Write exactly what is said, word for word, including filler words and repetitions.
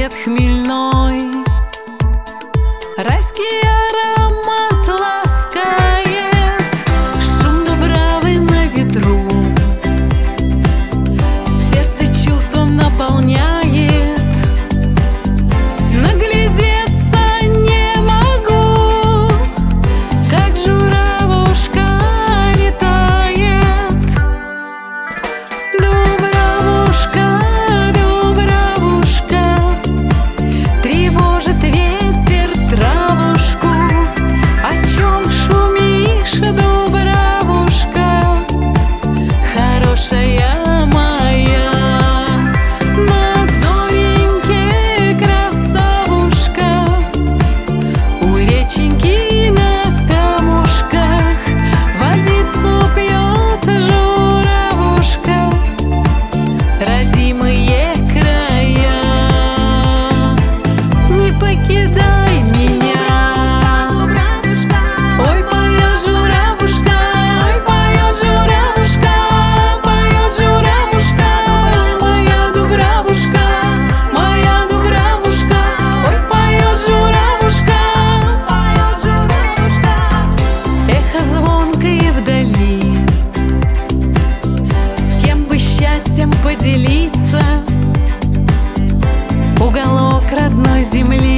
цвет хмельной, райский аромат ласкает, шум дубравы на ветру, сердце чувством наполняет. Наглядеться не могу, как журавушка летает. Дубравушка, дубравушка, тревожит ветер травушку. О чем шумишь, дубравушка, хорошая моя? На зореньке красавушка, у реченьки на камушках водицу пьет журавушка, родимые края. Не покидай меня, ой, поет журавушка, ой, поет журавушка, поет журавушка, моя дубравушка, моя дубравушка, ой, поет журавушка, поет журавушка. Эхо звонкое вдали, с кем бы счастьем поделиться, уголок родной земли.